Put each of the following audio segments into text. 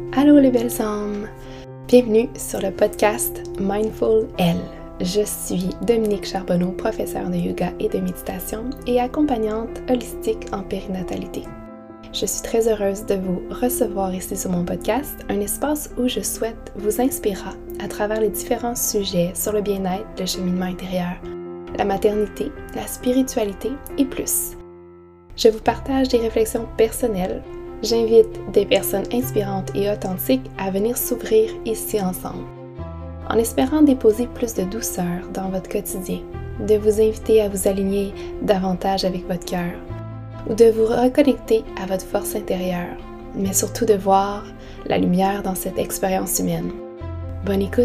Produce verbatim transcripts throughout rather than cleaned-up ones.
Allô les belles âmes! Bienvenue sur le podcast Mindful Elle. Je suis Dominique Charbonneau, professeure de yoga et de méditation et accompagnante holistique en périnatalité. Je suis très heureuse de vous recevoir ici sur mon podcast, un espace où je souhaite vous inspirer à travers les différents sujets sur le bien-être, le cheminement intérieur, la maternité, la spiritualité et plus. Je vous partage des réflexions personnelles. J'invite des personnes inspirantes et authentiques à venir s'ouvrir ici ensemble, en espérant déposer plus de douceur dans votre quotidien, de vous inviter à vous aligner davantage avec votre cœur, ou de vous reconnecter à votre force intérieure, mais surtout de voir la lumière dans cette expérience humaine. Bonne écoute!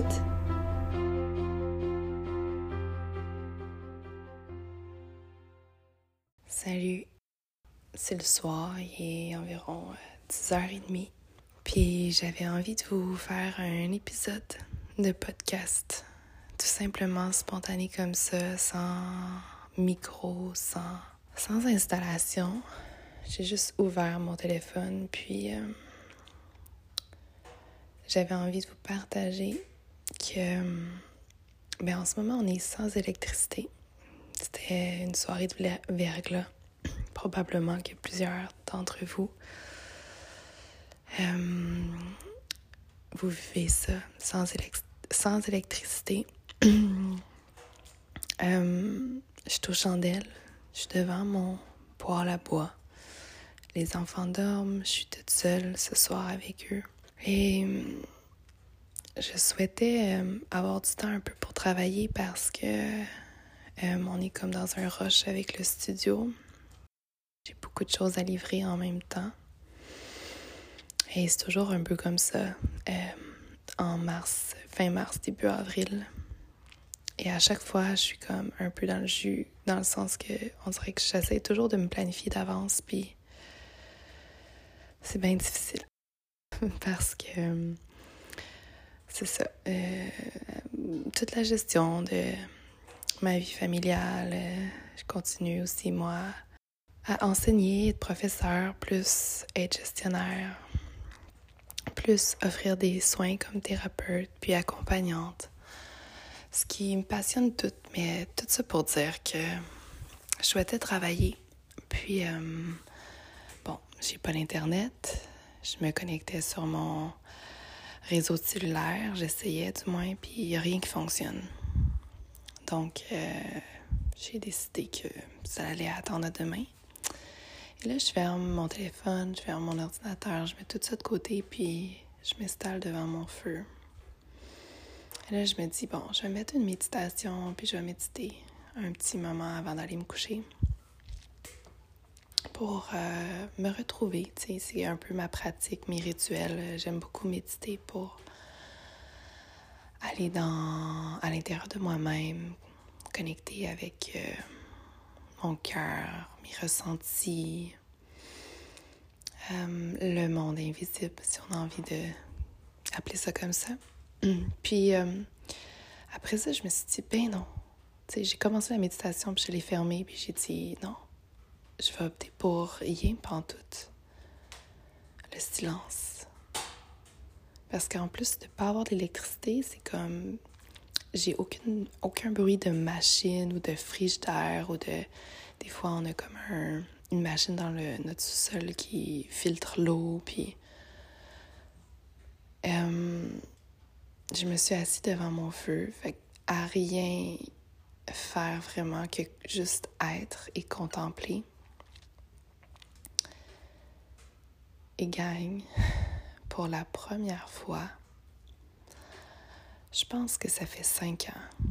Salut! C'est le soir, il est environ dix heures trente, puis j'avais envie de vous faire un épisode de podcast, tout simplement spontané comme ça, sans micro, sans, sans installation. J'ai juste ouvert mon téléphone, puis euh, j'avais envie de vous partager que, ben, en ce moment, on est sans électricité. C'était une soirée de verglas. Probablement que plusieurs d'entre vous, euh, vous vivez ça sans, élect- sans électricité. euh, je suis aux chandelles, je suis devant mon poêle à bois. Les enfants dorment, je suis toute seule ce soir avec eux. Et euh, je souhaitais euh, avoir du temps un peu pour travailler parce que euh, on est comme dans un rush avec le studio. J'ai beaucoup de choses à livrer en même temps. Et c'est toujours un peu comme ça, euh, en mars, fin mars, début avril. Et à chaque fois, je suis comme un peu dans le jus, dans le sens que on dirait que j'essaie toujours de me planifier d'avance, puis c'est bien difficile. Parce que euh, c'est ça, euh, toute la gestion de ma vie familiale, euh, je continue aussi, moi, à enseigner, être professeur, plus être gestionnaire, plus offrir des soins comme thérapeute, puis accompagnante. Ce qui me passionne tout, mais tout ça pour dire que je souhaitais travailler. Puis, euh, bon, j'ai pas d'internet. Je me connectais sur mon réseau cellulaire, j'essayais du moins, puis il n'y a rien qui fonctionne. Donc, euh, j'ai décidé que ça allait attendre à demain. Et là, je ferme mon téléphone, je ferme mon ordinateur, je mets tout ça de côté, puis je m'installe devant mon feu. Et là, je me dis, bon, je vais mettre une méditation, puis je vais méditer un petit moment avant d'aller me coucher pour euh, me retrouver. Tu sais, c'est un peu ma pratique, mes rituels. J'aime beaucoup méditer pour aller dans, à l'intérieur de moi-même, connecter avec euh, mon cœur, mes ressentis, euh, le monde invisible, si on a envie de appeler ça comme ça. Puis euh, après ça, je me suis dit, ben non. Tu sais, j'ai commencé la méditation, puis je l'ai fermée, puis j'ai dit, non, je vais opter pour rien pantoute. Le silence. Parce qu'en plus de ne pas avoir d'électricité, c'est comme, j'ai aucune, aucun bruit de machine ou de frigidaire ou de... Des fois, on a comme un, une machine dans le, notre sous-sol qui filtre l'eau, puis... Euh, je me suis assise devant mon feu, fait à rien faire vraiment que juste être et contempler. Et gagne, pour la première fois, je pense que ça fait cinq ans,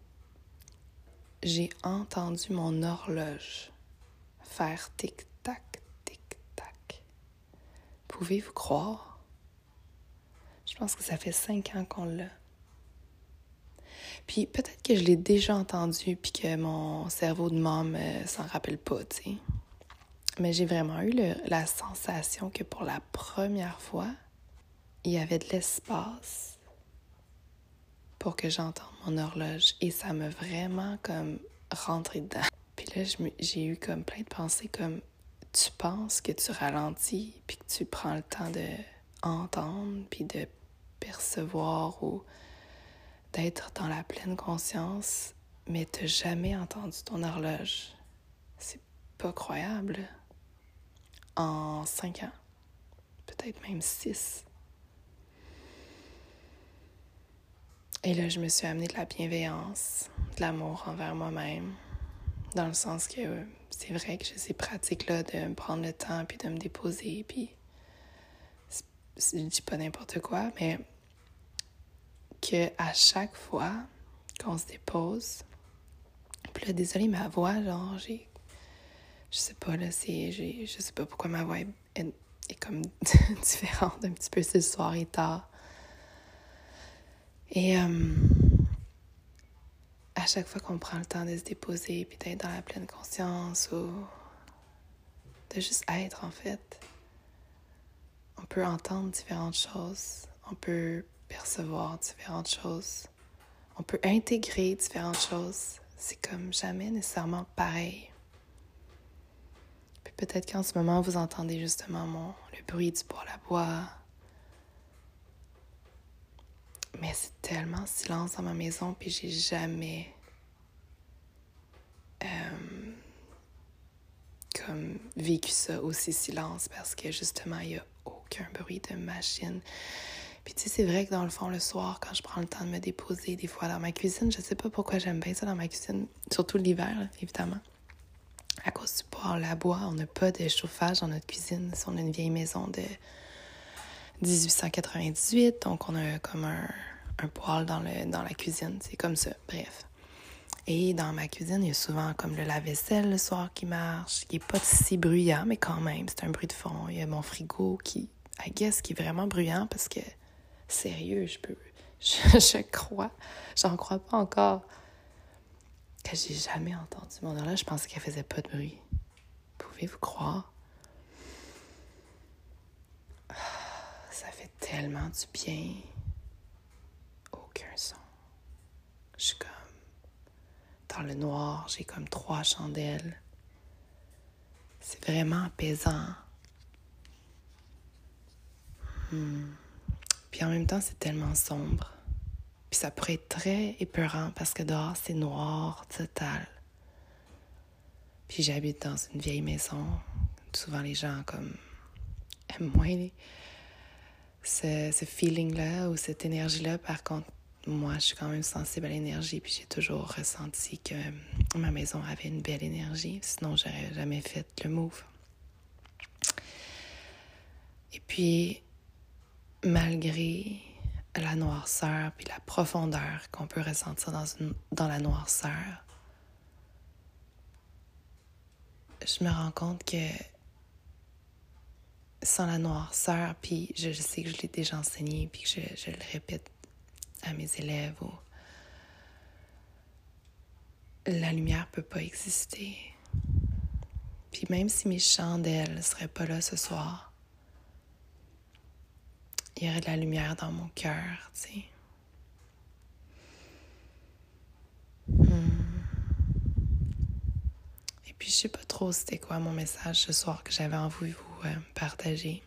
j'ai entendu mon horloge faire tic-tac, tic-tac. Pouvez-vous croire? Je pense que ça fait cinq ans qu'on l'a. Puis peut-être que je l'ai déjà entendu puis que mon cerveau de môme euh, s'en rappelle pas, tu sais. Mais j'ai vraiment eu le, la sensation que pour la première fois, il y avait de l'espace pour que j'entende mon horloge. Et ça m'a vraiment comme rentré dedans. Puis là, je me, j'ai eu comme plein de pensées comme tu penses que tu ralentis puis que tu prends le temps de entendre, puis de percevoir ou d'être dans la pleine conscience, mais t'as jamais entendu ton horloge. C'est pas croyable. En cinq ans, peut-être même six. Et là, je me suis amenée de la bienveillance, de l'amour envers moi-même, dans le sens que euh, c'est vrai que j'ai ces pratiques-là de me prendre le temps, puis de me déposer, puis je dis pas n'importe quoi, mais que à chaque fois qu'on se dépose, puis là, désolée, ma voix, genre, j'ai, je sais pas, là, c'est, j'ai, je sais pas pourquoi ma voix est, est, est comme différente un petit peu, c'est le soir et tard. Et euh, à chaque fois qu'on prend le temps de se déposer, puis d'être dans la pleine conscience, ou de juste être, en fait, on peut entendre différentes choses, on peut percevoir différentes choses, on peut intégrer différentes choses. C'est comme jamais nécessairement pareil. Puis peut-être qu'en ce moment, vous entendez justement mon, le bruit du bois à bois. Mais c'est tellement silence dans ma maison, puis j'ai jamais euh, comme vécu ça aussi silence, parce que justement, il n'y a aucun bruit de machine. Puis tu sais, c'est vrai que dans le fond, le soir, quand je prends le temps de me déposer, des fois dans ma cuisine, je sais pas pourquoi j'aime bien ça dans ma cuisine, surtout l'hiver, là, évidemment. À cause du bois à bois, on n'a pas de chauffage dans notre cuisine. On a une vieille maison de dix-huit cent quatre-vingt-dix-huit, donc on a comme un, un poêle dans, le, dans la cuisine, c'est comme ça, bref. Et dans ma cuisine, il y a souvent comme le lave-vaisselle le soir qui marche, qui n'est pas si bruyant, mais quand même, c'est un bruit de fond. Il y a mon frigo qui, I guess, qui est vraiment bruyant parce que, sérieux, je peux, je, je crois, j'en crois pas encore, que j'ai jamais entendu mon horloge. Je pensais qu'elle faisait pas de bruit. Pouvez-vous croire? Ça fait tellement du bien. Aucun son. Je suis comme dans le noir, j'ai comme trois chandelles. C'est vraiment apaisant. Hmm. Puis en même temps, c'est tellement sombre. Puis ça pourrait être très épeurant parce que dehors, c'est noir total. Puis j'habite dans une vieille maison. Souvent, les gens comme aiment moins les... ce, ce feeling-là ou cette énergie-là. Par contre, moi, je suis quand même sensible à l'énergie, puis j'ai toujours ressenti que ma maison avait une belle énergie. Sinon, j'aurais jamais fait le move. Et puis, malgré la noirceur puis la profondeur qu'on peut ressentir dans, une, dans la noirceur, je me rends compte que sans la noirceur, puis je, je sais que je l'ai déjà enseigné, puis que je, je le répète à mes élèves, ou la lumière peut pas exister. Puis même si mes chandelles ne seraient pas là ce soir, il y aurait de la lumière dans mon cœur, tu sais. Hmm. Et puis je sais pas trop c'était quoi mon message ce soir que j'avais envie de vous euh, partager.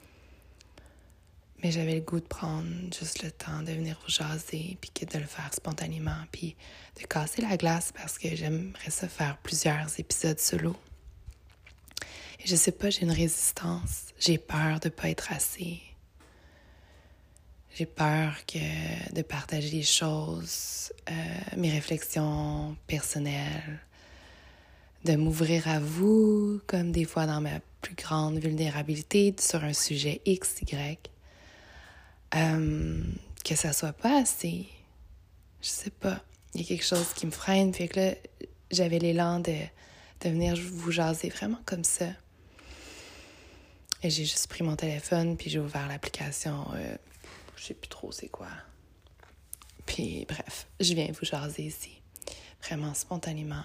Mais j'avais le goût de prendre juste le temps de venir vous jaser, puis de le faire spontanément, puis de casser la glace parce que j'aimerais ça faire plusieurs épisodes solo. Et je sais pas, j'ai une résistance. J'ai peur de pas être assez. J'ai peur que de partager les choses, euh, mes réflexions personnelles, de m'ouvrir à vous, comme des fois dans ma plus grande vulnérabilité sur un sujet X, Y. Euh, que ça soit pas assez. Je sais pas. Il y a quelque chose qui me freine. Puis que là, j'avais l'élan de, de venir vous jaser vraiment comme ça. Et j'ai juste pris mon téléphone, puis j'ai ouvert l'application. Euh, je sais plus trop c'est quoi. Puis bref, je viens vous jaser ici. Vraiment spontanément.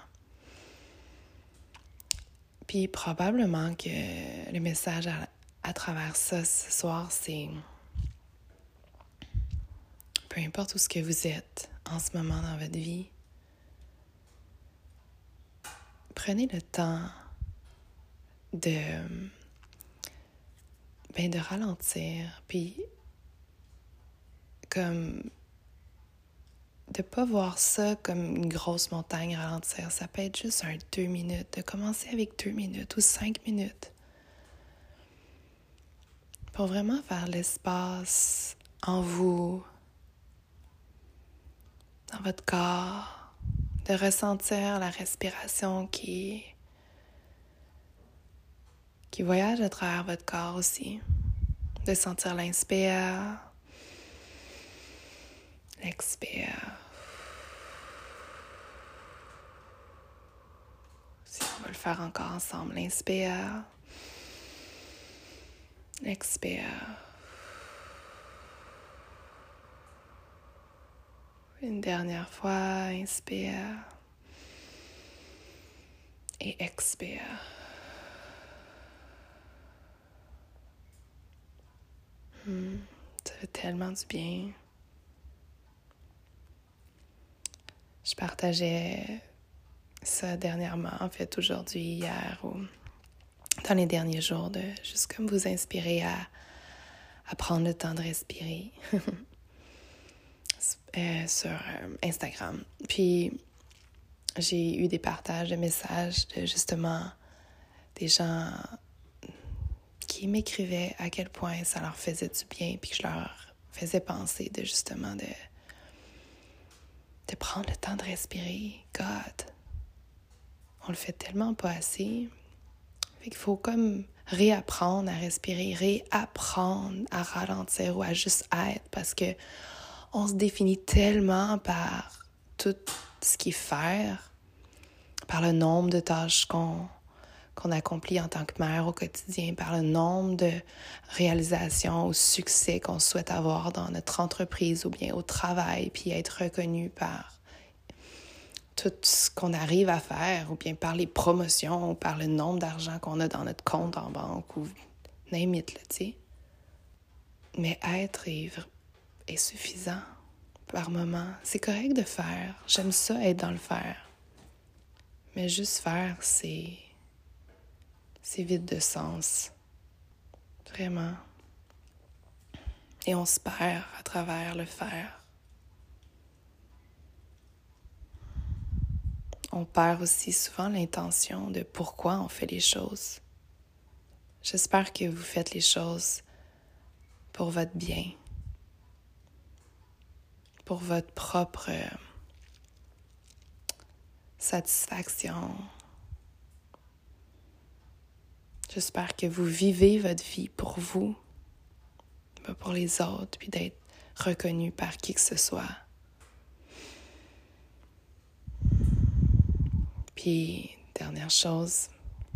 Puis probablement que le message à, à travers ça ce soir, c'est... Peu importe où ce que vous êtes en ce moment dans votre vie, prenez le temps de ben de ralentir, puis comme de pas voir ça comme une grosse montagne ralentir. Ça peut être juste un deux minutes, de commencer avec deux minutes ou cinq minutes. Pour vraiment faire l'espace en vous, dans votre corps, de ressentir la respiration qui, qui voyage à travers votre corps aussi. De sentir l'inspire, l'expire. Si on va le faire encore ensemble, l'inspire, l'expire. Une dernière fois, inspire et expire. Hmm, ça fait tellement du bien. Je partageais ça dernièrement, en fait aujourd'hui, hier ou dans les derniers jours, de juste comme vous inspirer à, à prendre le temps de respirer euh, sur euh, Instagram. Puis j'ai eu des partages de messages de justement des gens qui m'écrivaient à quel point ça leur faisait du bien, puis que je leur faisais penser de justement de, de prendre le temps de respirer. God, on le fait tellement pas assez. Fait qu'il faut comme réapprendre à respirer, réapprendre à ralentir ou à juste être, parce que on se définit tellement par tout ce qu'il faut faire, par le nombre de tâches qu'on qu'on accomplit en tant que mère au quotidien, par le nombre de réalisations ou succès qu'on souhaite avoir dans notre entreprise ou bien au travail, puis être reconnu par tout ce qu'on arrive à faire, ou bien par les promotions, ou par le nombre d'argent qu'on a dans notre compte en banque, ou name it, là, tu sais. Mais être est, est suffisant par moment. C'est correct de faire. J'aime ça, être dans le faire. Mais juste faire, c'est... c'est vide de sens. Vraiment. Et on se perd à travers le faire. On perd aussi souvent l'intention de pourquoi on fait les choses. J'espère que vous faites les choses pour votre bien, pour votre propre satisfaction. J'espère que vous vivez votre vie pour vous, pas pour les autres, puis d'être reconnu par qui que ce soit. Puis, dernière chose,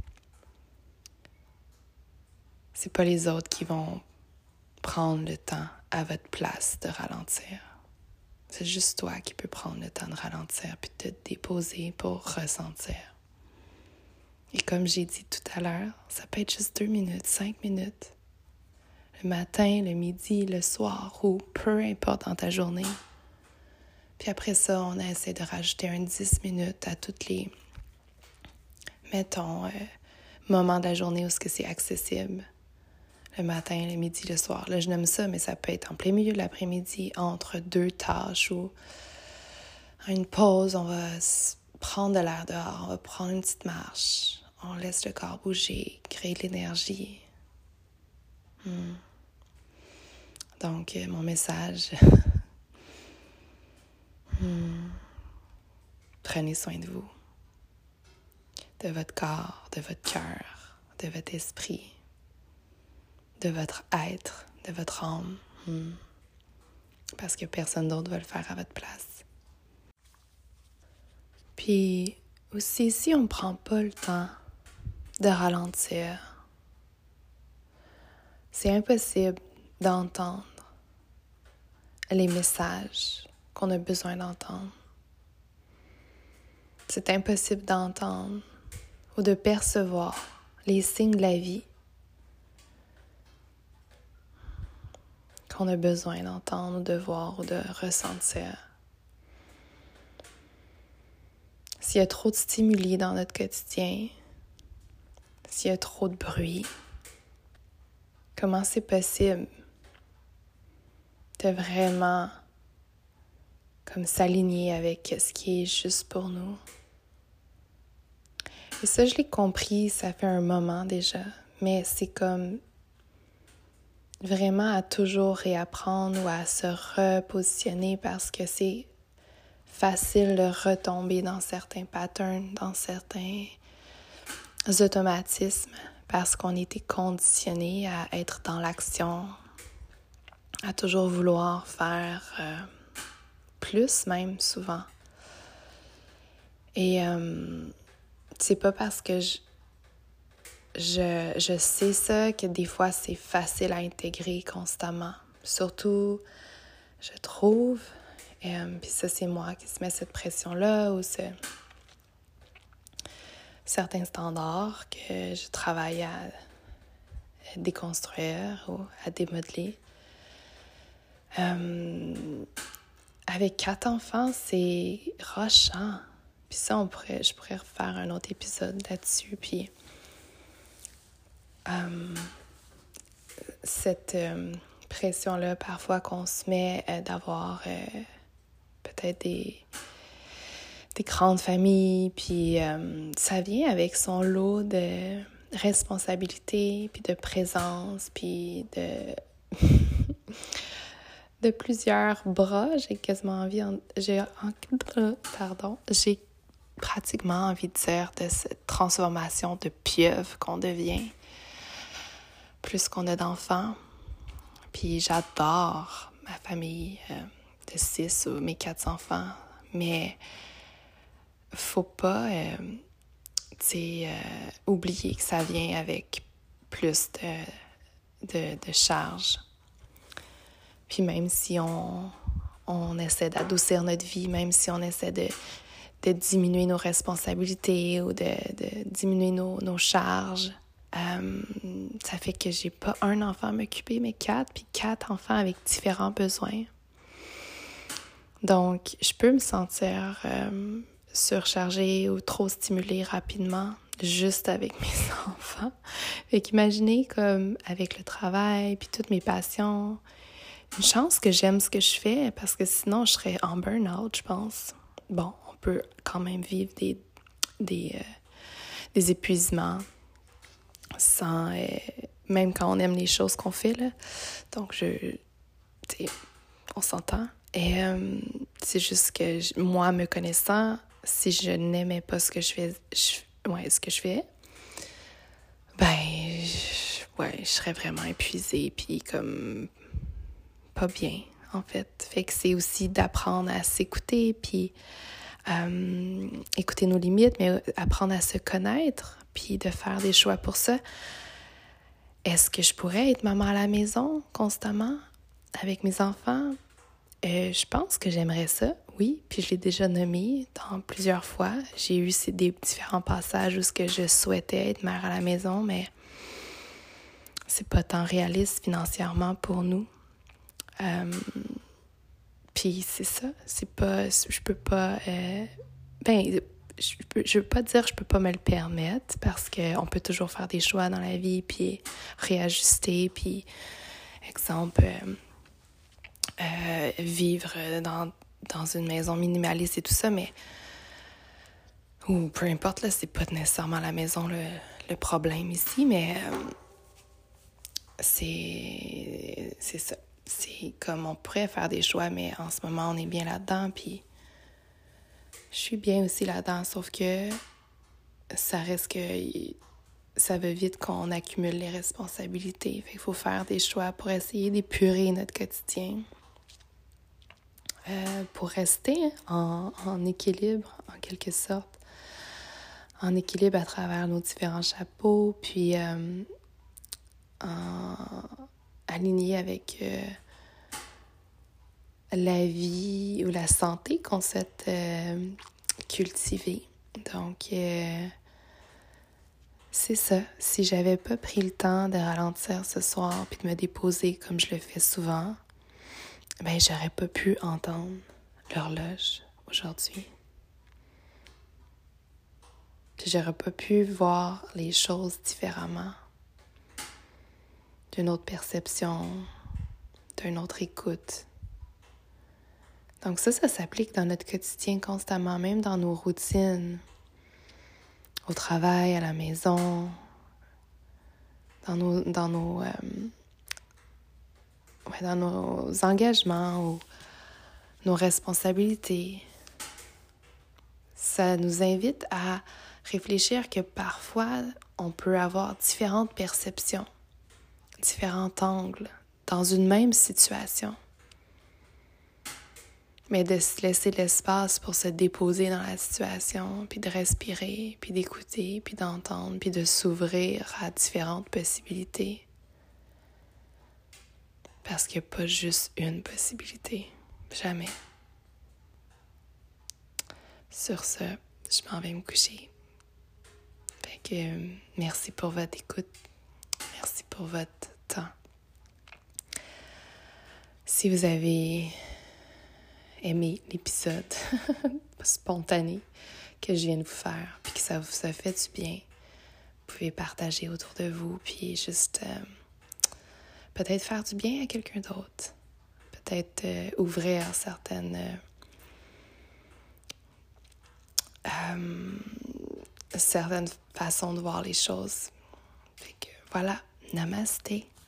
c'est pas les autres qui vont prendre le temps à votre place de ralentir. C'est juste toi qui peux prendre le temps de ralentir puis de te déposer pour ressentir. Et comme j'ai dit tout à l'heure, ça peut être juste deux minutes, cinq minutes. Le matin, le midi, le soir ou peu importe dans ta journée. Puis après ça, on essaie de rajouter un dix minutes à toutes les, mettons, euh, moments de la journée où c'est accessible. Le matin, le midi, le soir. Là, je nomme ça, mais ça peut être en plein milieu de l'après-midi, entre deux tâches ou à une pause, on va prendre de l'air dehors, on va prendre une petite marche, on laisse le corps bouger, créer de l'énergie. Hmm. Donc, euh, mon message, hmm. prenez soin de vous, de votre corps, de votre cœur, de votre esprit, de votre être, de votre âme, hmm. parce que personne d'autre va le faire à votre place. Puis aussi, si on ne prend pas le temps de ralentir, c'est impossible d'entendre les messages qu'on a besoin d'entendre. C'est impossible d'entendre ou de percevoir les signes de la vie qu'on a besoin d'entendre, ou de voir ou de ressentir. S'il y a trop de stimuli dans notre quotidien, s'il y a trop de bruit, comment c'est possible de vraiment comme s'aligner avec ce qui est juste pour nous. Et ça, je l'ai compris, ça fait un moment déjà, mais c'est comme vraiment à toujours réapprendre ou à se repositionner parce que c'est facile de retomber dans certains patterns, dans certains automatismes parce qu'on était conditionné à être dans l'action, à toujours vouloir faire euh, plus même souvent. Et euh, c'est pas parce que je, je, je sais ça que des fois c'est facile à intégrer constamment. Surtout, je trouve, euh, puis ça c'est moi qui se met cette pression-là ou ce, certains standards que je travaille à déconstruire ou à démodeler. Euh, avec quatre enfants, c'est rochant. Puis ça, on pourrait, je pourrais refaire un autre épisode là-dessus. Puis euh, cette euh, pression-là, parfois qu'on se met euh, d'avoir euh, peut-être des, des grandes familles, puis euh, ça vient avec son lot de responsabilités, puis de présence, puis de... de plusieurs bras. J'ai quasiment envie... En... J'ai... En... Pardon. J'ai pratiquement envie de dire de cette transformation de pieuvre qu'on devient plus qu'on a d'enfants. Puis j'adore ma famille euh, de six ou mes quatre enfants, mais faut pas euh, tu sais, euh, oublier que ça vient avec plus de, de, de charge. Puis même si on, on essaie d'adoucir notre vie, même si on essaie de de diminuer nos responsabilités ou de, de diminuer nos, nos charges. Euh, ça fait que j'ai pas un enfant à m'occuper, mais quatre, puis quatre enfants avec différents besoins. Donc, je peux me sentir euh, surchargée ou trop stimulée rapidement, juste avec mes enfants. Fait qu'imaginez comme avec le travail, puis toutes mes passions, une chance que j'aime ce que je fais, parce que sinon, je serais en burn-out, je pense. Bon, peut quand même vivre des, des, euh, des épuisements sans, euh, même quand on aime les choses qu'on fait, là. Donc, je, tu sais, on s'entend. Et euh, c'est juste que je, moi, me connaissant, si je n'aimais pas ce que je fais, je, ouais, ce que je fais, ben, je, ouais, je serais vraiment épuisée, puis comme pas bien, en fait. Fait que c'est aussi d'apprendre à s'écouter, puis Euh, écouter nos limites, mais apprendre à se connaître, puis de faire des choix pour ça. Est-ce que je pourrais être maman à la maison constamment avec mes enfants? Euh, je pense que j'aimerais ça, oui. Puis je l'ai déjà nommé dans plusieurs fois. J'ai eu des différents passages où ce que je souhaitais être mère à la maison, mais c'est pas tant réaliste financièrement pour nous. Euh, Puis c'est ça, c'est pas, je peux pas, euh, ben, je peux, je veux pas dire je peux pas me le permettre parce qu'on peut toujours faire des choix dans la vie puis réajuster, puis exemple, euh, euh, vivre dans, dans une maison minimaliste et tout ça, mais, ou peu importe, là, c'est pas nécessairement la maison le, le problème ici, mais euh, c'est, c'est ça. C'est comme on pourrait faire des choix, mais en ce moment, on est bien là-dedans, puis je suis bien aussi là-dedans, sauf que ça reste que ça va vite qu'on accumule les responsabilités. Fait qu'il faut faire des choix pour essayer d'épurer notre quotidien, euh, pour rester en, en équilibre, en quelque sorte, en équilibre à travers nos différents chapeaux, puis euh, en aligné avec euh, la vie ou la santé qu'on souhaite euh, cultiver. Donc, euh, c'est ça. Si j'avais pas pris le temps de ralentir ce soir puis de me déposer comme je le fais souvent, ben j'aurais pas pu entendre l'horloge aujourd'hui. Puis j'aurais pas pu voir les choses différemment. d'une autre perception, d'une autre écoute. Donc ça, ça s'applique dans notre quotidien constamment, même dans nos routines, au travail, à la maison, dans nos, dans nos, euh, ouais, dans nos engagements ou nos responsabilités. Ça nous invite à réfléchir que parfois, on peut avoir différentes perceptions, différents angles dans une même situation. Mais de se laisser l'espace pour se déposer dans la situation, puis de respirer, puis d'écouter, puis d'entendre, puis de s'ouvrir à différentes possibilités. Parce qu'il n'y a pas juste une possibilité. Jamais. Sur ce, je m'en vais me coucher. Fait que euh, merci pour votre écoute. Merci pour votre temps. Si vous avez aimé l'épisode spontané que je viens de vous faire, puis que ça vous a fait du bien, vous pouvez partager autour de vous, puis juste euh, peut-être faire du bien à quelqu'un d'autre. Peut-être euh, ouvrir certaines euh, euh, certaines façons de voir les choses. Fait que voilà, namasté.